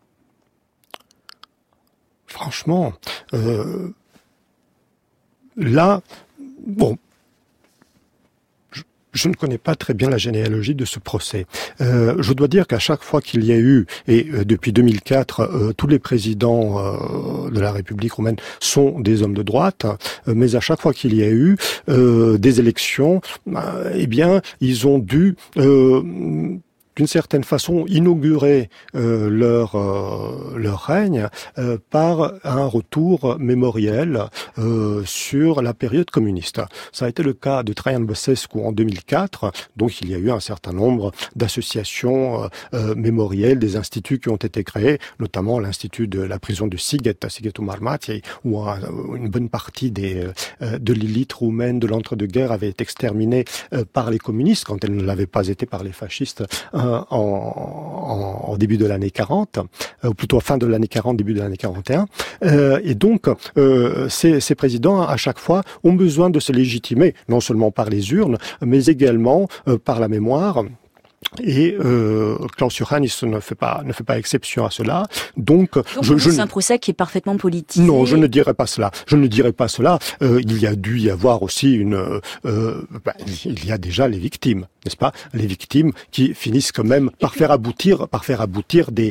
Franchement, là, bon, Je ne connais pas très bien la généalogie de ce procès. Je dois dire qu'à chaque fois qu'il y a eu, et depuis 2004, tous les présidents de la République roumaine sont des hommes de droite, mais à chaque fois qu'il y a eu des élections, eh bien, ils ont dû d'une certaine façon inaugurer leur règne par un retour mémoriel sur la période communiste. Ça a été le cas de Traian Băsescu en 2004, donc il y a eu un certain nombre d'associations mémorielles, des instituts qui ont été créés, notamment l'institut de la prison de Sighetul Marmației, où une bonne partie de l'élite roumaine de l'entre-deux-guerres avait été exterminée par les communistes quand elle ne l'avait pas été par les fascistes en début de l'année 40, ou plutôt fin de l'année 40, début de l'année 41. Et donc, ces présidents, à chaque fois, ont besoin de se légitimer, non seulement par les urnes, mais également par la mémoire. Et Klaus Iohannis ne fait pas exception à cela. Donc c'est un procès qui est parfaitement politisé. Non, je ne dirais pas cela. Il y a dû y avoir aussi il y a déjà les victimes, n'est-ce pas? Les victimes qui finissent quand même par faire aboutir des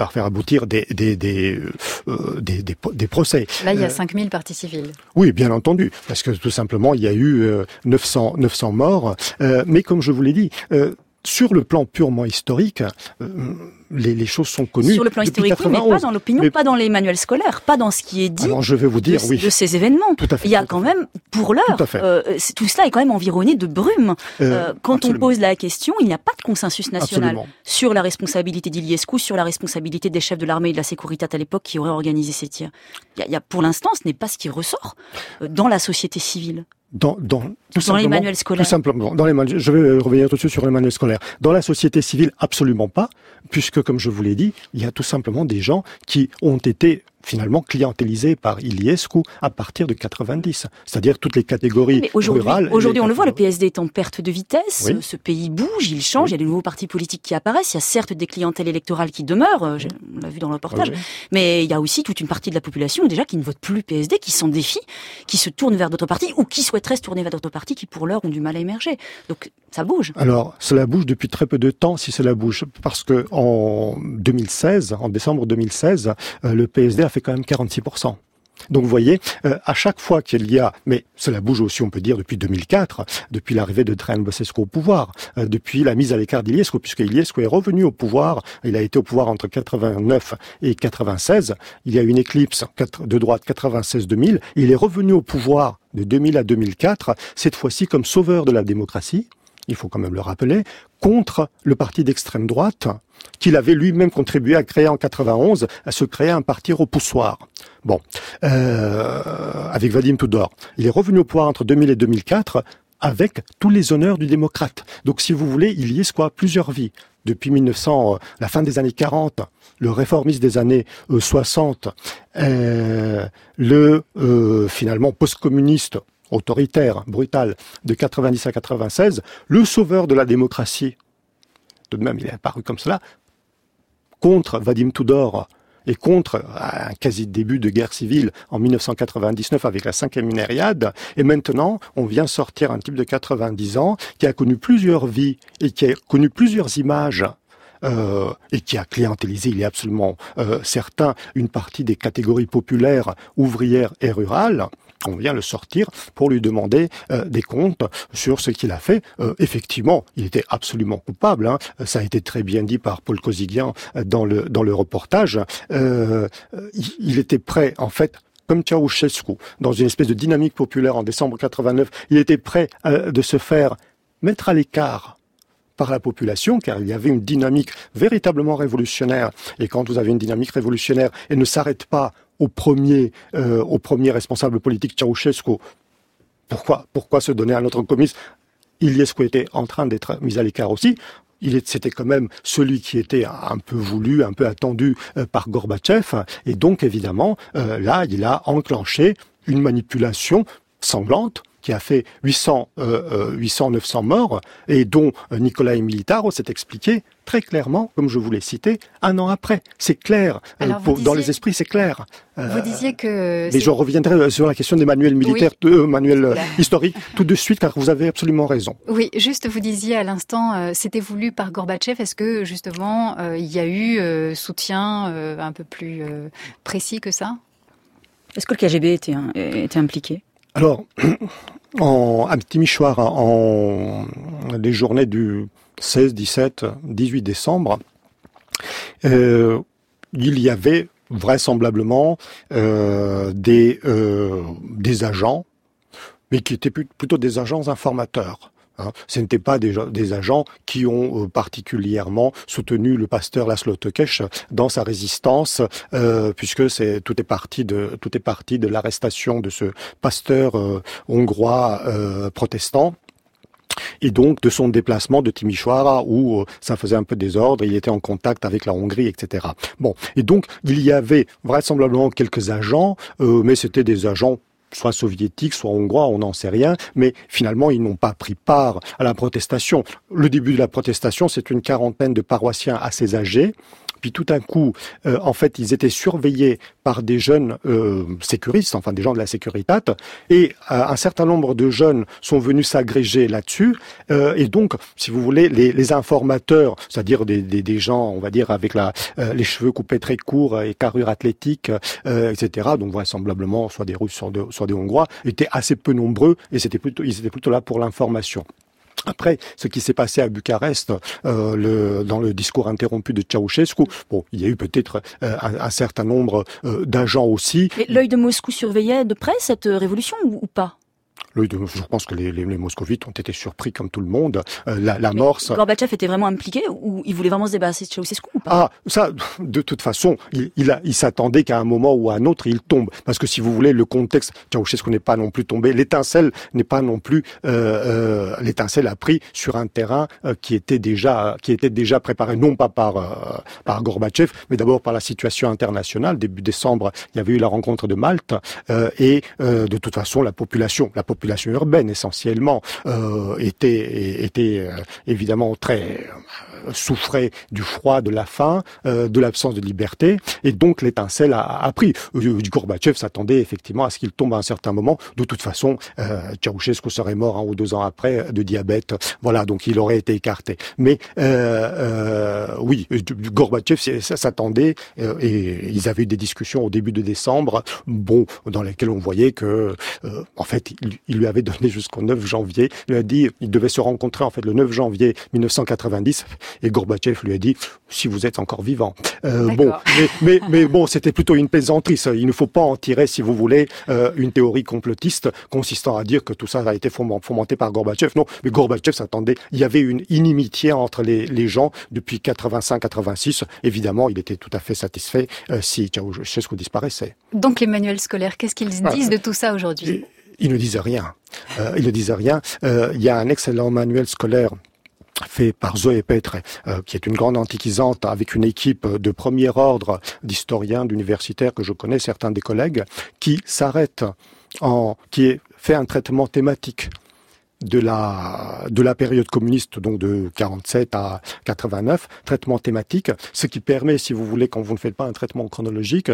procès. Là, il y a 5000 parties civiles. Oui, bien entendu, parce que tout simplement il y a eu 900 morts. Mais comme je vous l'ai dit. Sur le plan purement historique, les choses sont connues. Sur le plan historique, oui, mais pas dans l'opinion, pas dans les manuels scolaires, pas dans ce qui est dit. Alors, je vais vous dire, de ces événements. Tout à fait. Il y a quand même, pour l'heure, tout cela est quand même environné de brume. Quand on pose la question, il n'y a pas de consensus national sur la responsabilité d'Iliescu, sur la responsabilité des chefs de l'armée et de la Securitate à l'époque qui auraient organisé ces tirs. Pour l'instant, ce n'est pas ce qui ressort dans la société civile. Dans les manuels scolaires. Tout simplement. Je vais revenir tout de suite sur les manuels scolaires. Dans la société civile, absolument pas, puisque, comme je vous l'ai dit, il y a tout simplement des gens qui ont été finalement clientélisés par Iliescu à partir de 90, c'est-à-dire toutes les catégories rurales. Aujourd'hui, on le voit, le PSD est en perte de vitesse, oui. Ce pays bouge, il change, il y a de nouveaux partis politiques qui apparaissent, il y a certes des clientèles électorales qui demeurent, on l'a vu dans le reportage, mais il y a aussi toute une partie de la population déjà qui ne vote plus le PSD, qui s'en défie, qui se tourne vers d'autres partis ou qui souhaiterait se tourner vers d'autres partis qui pour l'heure ont du mal à émerger. Donc ça bouge. Alors cela bouge depuis très peu de temps, si cela bouge, parce que en décembre 2016, le PSD a fait quand même 46%. Donc vous voyez, à chaque fois qu'il y a, mais cela bouge aussi, on peut dire, depuis 2004, depuis l'arrivée de Traian Băsescu au pouvoir, depuis la mise à l'écart d'Iliescu, puisque Iliescu est revenu au pouvoir, il a été au pouvoir entre 89 et 96, il y a eu une éclipse de droite 96-2000, il est revenu au pouvoir de 2000 à 2004, cette fois-ci comme sauveur de la démocratie, il faut quand même le rappeler, contre le parti d'extrême droite, qu'il avait lui-même contribué à créer en 91, à se créer un parti repoussoir. Bon, avec Vadim Tudor. Il est revenu au pouvoir entre 2000 et 2004 avec tous les honneurs du démocrate. Donc si vous voulez, il y est plusieurs vies. Depuis la fin des années 40, le réformiste des années 60, finalement post-communiste, autoritaire, brutal, de 90 à 96, le sauveur de la démocratie, tout de même il est apparu comme cela, contre Vadim Tudor et contre un quasi-début de guerre civile en 1999 avec la 5e Minériade, et maintenant on vient sortir un type de 90 ans qui a connu plusieurs vies et qui a connu plusieurs images et qui a clientélisé, il est absolument certain, une partie des catégories populaires, ouvrières et rurales. On vient le sortir pour lui demander des comptes sur ce qu'il a fait. Effectivement, il était absolument coupable. Hein. Ça a été très bien dit par Paul Kosyghian dans le reportage. Il était prêt, en fait, comme Ceausescu, dans une espèce de dynamique populaire en décembre 89, il était prêt de se faire mettre à l'écart par la population, car il y avait une dynamique véritablement révolutionnaire. Et quand vous avez une dynamique révolutionnaire, elle ne s'arrête pas au premier responsable politique Ceausescu. Pourquoi se donner à notre communiste? Iliescu était en train d'être mis à l'écart aussi. C'était quand même celui qui était un peu voulu, un peu attendu par Gorbatchev. Et donc, évidemment, là, il a enclenché une manipulation sanglante, qui a fait 900 morts, et dont Nicolae Militaro s'est expliqué très clairement, comme je vous l'ai cité, un an après. C'est clair. Dans les esprits, c'est clair. Vous disiez que... Mais je reviendrai sur la question des manuels militaires, manuels historiques, tout de suite, car vous avez absolument raison. Oui, juste, vous disiez à l'instant, c'était voulu par Gorbatchev. Est-ce que, justement, il y a eu soutien un peu plus précis que ça? Est-ce que le KGB était impliqué? Alors, à Timișoara, les journées du 16, 17, 18 décembre, il y avait vraisemblablement des agents, mais qui étaient plutôt des agents informateurs. Ce n'étaient pas des agents qui ont particulièrement soutenu le pasteur László Tőkés dans sa résistance, puisque tout est parti de l'arrestation de ce pasteur hongrois protestant. Et donc de son déplacement de Timișoara où ça faisait un peu désordre, il était en contact avec la Hongrie, etc. Bon, et donc il y avait vraisemblablement quelques agents, mais c'était des agents soit soviétiques, soit hongrois, on n'en sait rien, mais finalement ils n'ont pas pris part à la protestation. Le début de la protestation, c'est une quarantaine de paroissiens assez âgés. Puis tout d'un coup, en fait, ils étaient surveillés par des jeunes sécuristes, enfin des gens de la Securitat, et un certain nombre de jeunes sont venus s'agréger là-dessus. Et donc, si vous voulez, les informateurs, c'est-à-dire des gens, on va dire, avec les cheveux coupés très courts et carrure athlétique, etc., donc vraisemblablement soit des Russes, soit des Hongrois, étaient assez peu nombreux, et ils étaient plutôt là pour l'information. Après, ce qui s'est passé à Bucarest, dans le discours interrompu de Ceausescu, bon, il y a eu peut-être un certain nombre d'agents aussi. Et l'œil de Moscou surveillait de près cette révolution ou pas ? Je pense que les moscovites ont été surpris comme tout le monde. L'amorce. Gorbatchev était vraiment impliqué ou il voulait vraiment se débarrasser de Ceausescu ou pas? Ah, ça, de toute façon, il s'attendait qu'à un moment ou à un autre, il tombe. Parce que si vous voulez, le contexte, Ceausescu n'est pas non plus tombé. L'étincelle n'est pas non plus. L'étincelle a pris sur un terrain qui était déjà préparé, non pas par Gorbatchev, mais d'abord par la situation internationale. Début décembre, il y avait eu la rencontre de Malte et de toute façon, la population urbaine essentiellement était évidemment très souffrait du froid, de la faim, de l'absence de liberté, et donc l'étincelle a pris. Gorbatchev s'attendait effectivement à ce qu'il tombe à un certain moment. De toute façon, Ceausescu serait mort 1 ou 2 ans après de diabète. Voilà, donc il aurait été écarté. Mais oui, Gorbatchev s'attendait et ils avaient eu des discussions au début de décembre, dans lesquelles on voyait que, en fait, il lui avait donné jusqu'au 9 janvier. Il lui a dit, il devait se rencontrer en fait le 9 janvier 1990. Et Gorbatchev lui a dit, si vous êtes encore vivant. Mais bon, c'était plutôt une plaisanterie. Il ne faut pas en tirer, si vous voulez, une théorie complotiste consistant à dire que tout ça a été fomenté par Gorbatchev. Non, mais Gorbatchev s'attendait. Il y avait une inimitié entre les gens depuis 85-86. Évidemment, il était tout à fait satisfait si Ceausescu disparaissait. Donc les manuels scolaires, qu'est-ce qu'ils disent de tout ça aujourd'hui ? Ils ne disent rien. Il y a un excellent manuel scolaire fait par Zoé Petre, qui est une grande antiquisante avec une équipe de premier ordre d'historiens, d'universitaires que je connais, certains des collègues, qui fait un traitement thématique de la période communiste, donc de 47 à 89, traitement thématique, ce qui permet, si vous voulez, quand vous ne faites pas un traitement chronologique,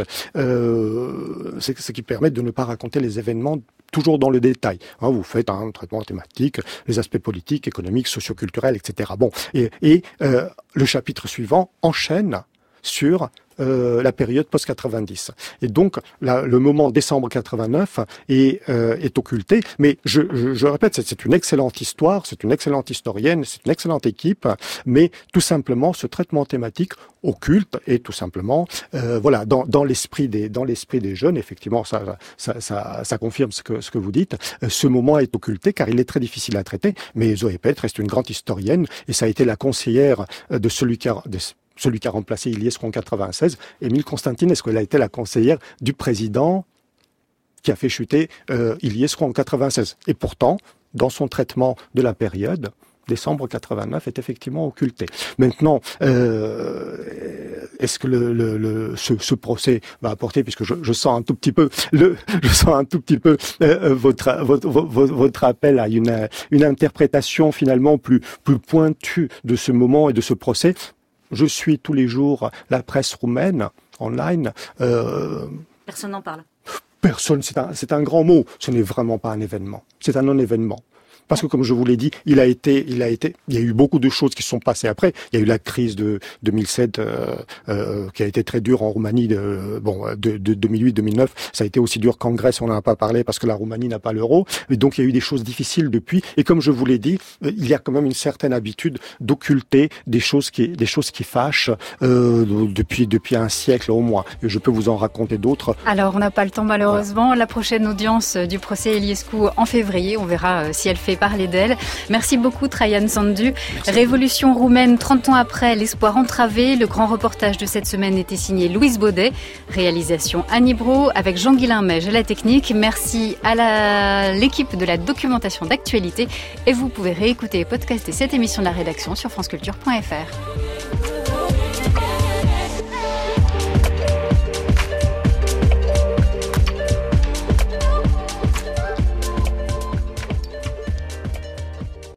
c'est ce qui permet de ne pas raconter les événements toujours dans le détail. Vous faites un traitement thématique, les aspects politiques, économiques, socioculturels, etc. Et le chapitre suivant enchaîne sur la période post-90. Et donc, le moment décembre 89 est occulté. Mais je répète, c'est une excellente histoire, c'est une excellente historienne, c'est une excellente équipe, mais tout simplement, ce traitement thématique occulte et tout simplement, dans l'esprit des jeunes, effectivement, ça confirme ce que vous dites. Ce moment est occulté car il est très difficile à traiter. Mais Zoé Petre reste une grande historienne et ça a été la conseillère de celui qui a remplacé Iliescu en 96, Emil Constantinescu. Elle a été la conseillère du président qui a fait chuter Iliescu en 96. Et pourtant, dans son traitement de la période, décembre 89 est effectivement occulté. Maintenant, est-ce que ce procès va apporter, puisque je sens un tout petit peu votre appel à une interprétation finalement plus pointue de ce moment et de ce procès. Je suis tous les jours la presse roumaine online. Personne n'en parle. Personne, c'est un grand mot. Ce n'est vraiment pas un événement. C'est un non-événement. Parce que, comme je vous l'ai dit, il y a eu beaucoup de choses qui se sont passées après. Il y a eu la crise de 2007, qui a été très dure en Roumanie, de 2008-2009. Ça a été aussi dur qu'en Grèce, on n'en a pas parlé parce que la Roumanie n'a pas l'euro. Et donc, il y a eu des choses difficiles depuis. Et comme je vous l'ai dit, il y a quand même une certaine habitude d'occulter des choses qui fâchent, depuis un siècle au moins. Et je peux vous en raconter d'autres. Alors, on n'a pas le temps, malheureusement. Voilà. La prochaine audience du procès Iliescu en février. On verra si elle fait parler d'elle. Merci beaucoup, Traian Sandu. Révolution roumaine, 30 ans après, l'espoir entravé. Le grand reportage de cette semaine était signé Louise Baudet. Réalisation Annie Brault avec Jean-Guilain Meige à la technique. Merci à l'équipe de la documentation d'actualité. Et vous pouvez réécouter et podcaster cette émission de la rédaction sur franceculture.fr.